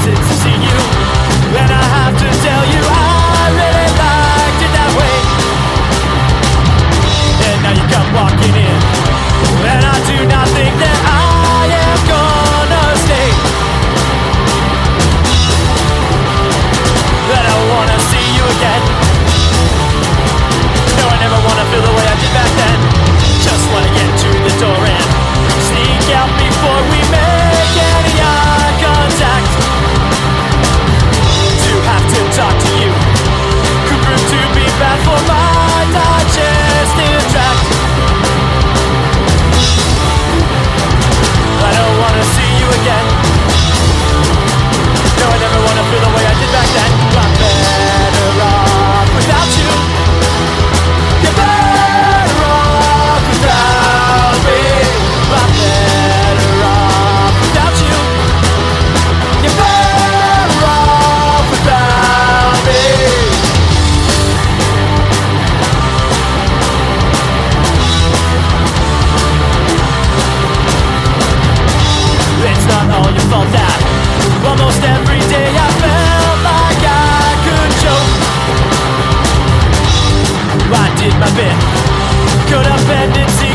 wanted to see you, and I have to tell you I really liked it that way. And now you come walking in, and I do not think that I am gonna stay. That I wanna see you again. No, I never wanna feel the way I did back then. Just wanna get to the door and sneak out before we make any eye contact. To have to talk to you could prove to be bad for my digestive tract. I don't wanna see you again. No, I never wanna feel the way I did back then. I'm better off without you. You're better off without me. I'm better off without you. You're better off without me. It's not all your fault that almost every day I felt like I could choke. I did my bit, could have been it.